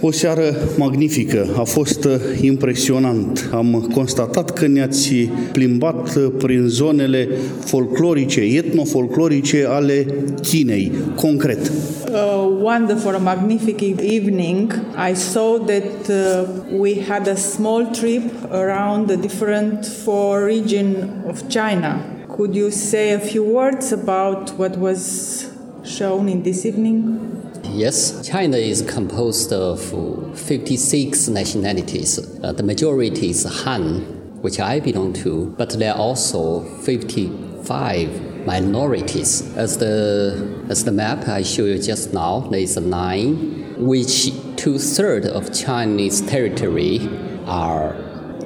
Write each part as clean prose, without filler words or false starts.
O seară magnifică, a fost impresionant. Am constatat că ne-ați plimbat prin zonele folclorice, etnofolclorice ale Chinei, concret. Wonderful, a magnificent evening. I saw that we had a small trip around the different four regions of China. Could you say a few words about what was shown in this evening? Yes, China is composed of 56 nationalities. The majority is Han, which I belong to, but there are also 55 minorities. As the map I showed you just now, there is 9, which 2/3 of Chinese territory are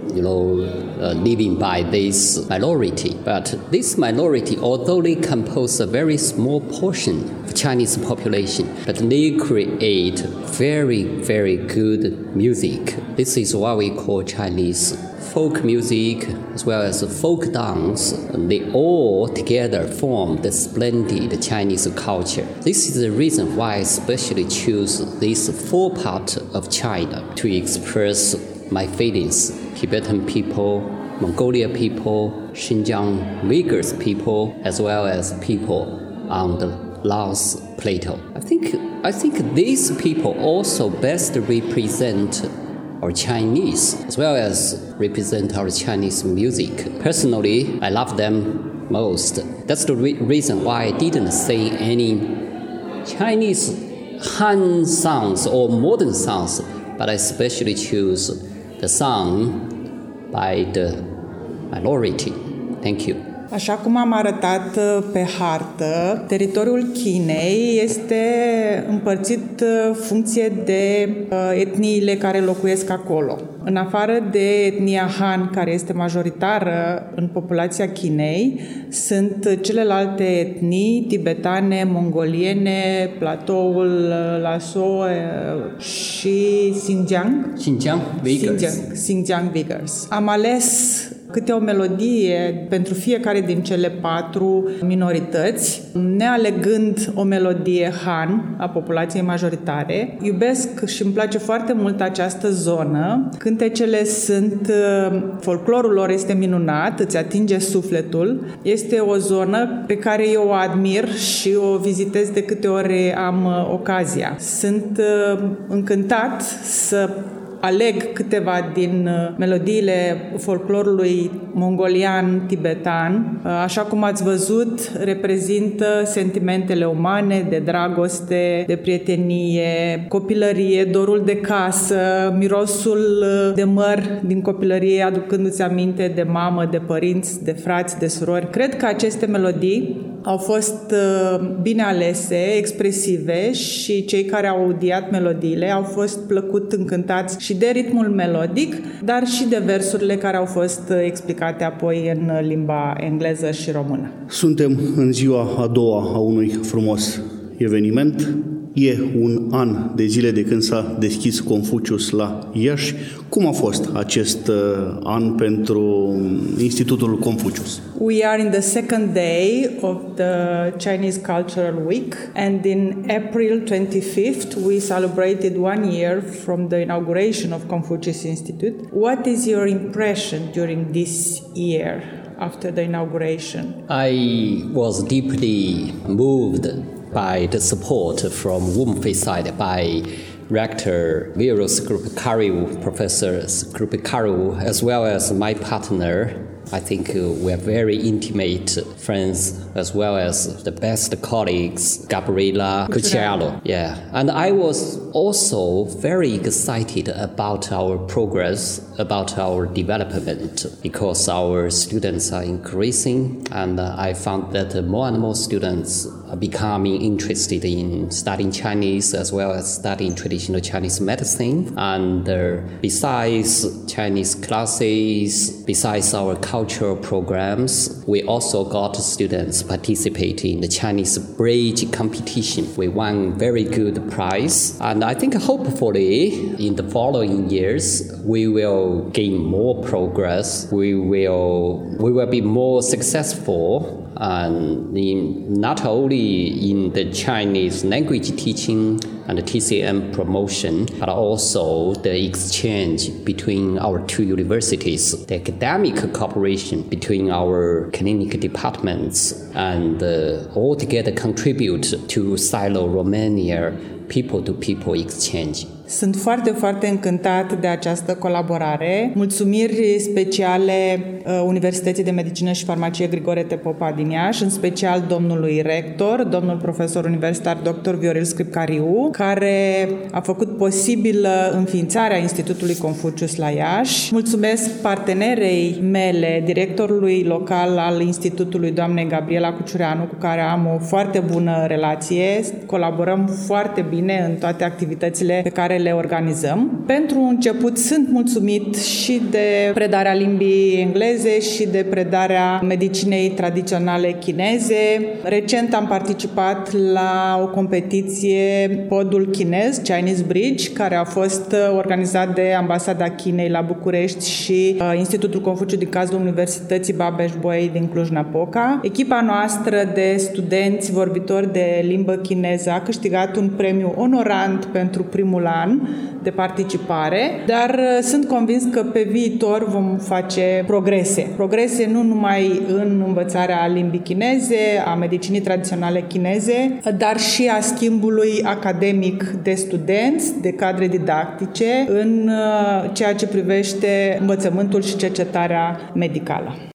living by this minority. But this minority, although they compose a very small portion of Chinese population, but they create very, very good music. This is what we call Chinese folk music as well as folk dance. They all together form the splendid Chinese culture. This is the reason why I especially choose this 4 part of China to express my feelings. Tibetan people, Mongolia people, Xinjiang Uyghurs people, as well as people on the Laos Plateau. I think these people also best represent our Chinese, as well as represent our Chinese music. Personally, I love them most. That's the reason why I didn't sing any Chinese Han songs or modern songs, but I especially choose the song by the minority. Thank you. Așa cum am arătat pe hartă, teritoriul Chinei este împărțit funcție de etniile care locuiesc acolo. În afară de etnia Han, care este majoritară în populația Chinei, sunt celelalte etnii tibetane, mongoliene, platoul Laso și Xinjiang Uyghurs. Am ales câte o melodie pentru fiecare din cele 4 minorități, nealegând o melodie Han a populației majoritare. Iubesc și îmi place foarte mult această zonă. Cântecele sunt, folclorul lor este minunat, îți atinge sufletul. Este o zonă pe care eu o admir și o vizitez de câte ori am ocazia. Sunt încântat să aleg câteva din melodiile folclorului mongolian, tibetan. Așa cum ați văzut, reprezintă sentimentele umane de dragoste, de prietenie, copilărie, dorul de casă, mirosul de măr din copilărie, aducându-ți aminte de mamă, de părinți, de frați, de surori. Cred că aceste melodii au fost bine alese, expresive și cei care au audiat melodiile au fost plăcut încântați și de ritmul melodic, dar și de versurile care au fost explicate apoi în limba engleză și română. Suntem în ziua a doua a unui frumos eveniment. E un an de zile de când s-a deschis Confucius la Iași. Cum a fost acest an pentru Institutul Confucius? We are in the second day of the Chinese Cultural Week, and in April 25th we celebrated 1 year from the inauguration of Confucius Institute. What is your impression during this year after the inauguration? I was deeply moved by the support from WUMFE side, by Rector Vero Skripkariu, Professor Skripkariu, as well as my partner. I think we are very intimate friends, as well as the best colleagues, Gabriela Cucciello. Yeah, and I was also very excited about our progress, about our development, because our students are increasing, and I found that more and more students are becoming interested in studying Chinese as well as studying traditional Chinese medicine. And besides Chinese classes, besides our cultural programs, we also got students participating in the Chinese bridge competition. We won very good prize, and I think hopefully in the following years we will gain more progress. We will be more successful and not only in the Chinese language teaching and TCM promotion, but also the exchange between our two universities, the academic cooperation between our clinic departments, and altogether contribute to Sino-Romania people-to-people exchange. Sunt foarte, foarte încântat de această colaborare. Mulțumiri speciale Universității de Medicină și Farmacie Grigore Tepopa din Iași, în special domnului rector, domnul profesor universitar dr. Viorel Scripcariu, care a făcut posibilă înființarea Institutului Confucius la Iași. Mulțumesc partenerei mele, directorului local al Institutului, doamnei Gabriela Cuciureanu, cu care am o foarte bună relație. Colaborăm foarte bine în toate activitățile pe care le organizăm. Pentru început sunt mulțumit și de predarea limbii engleze și de predarea medicinei tradiționale chineze. Recent am participat la o competiție Podul Chinez, Chinese Bridge, care a fost organizat de Ambasada Chinei la București și Institutul Confuciu din cazul Universității Babeș-Bolyai din Cluj-Napoca. Echipa noastră de studenți vorbitori de limbă chineză a câștigat un premiu onorant pentru primul an de participare, dar sunt convins că pe viitor vom face progrese. Progrese nu numai în învățarea limbii chineze, a medicinii tradiționale chineze, dar și a schimbului academic de studenți, de cadre didactice în ceea ce privește învățământul și cercetarea medicală.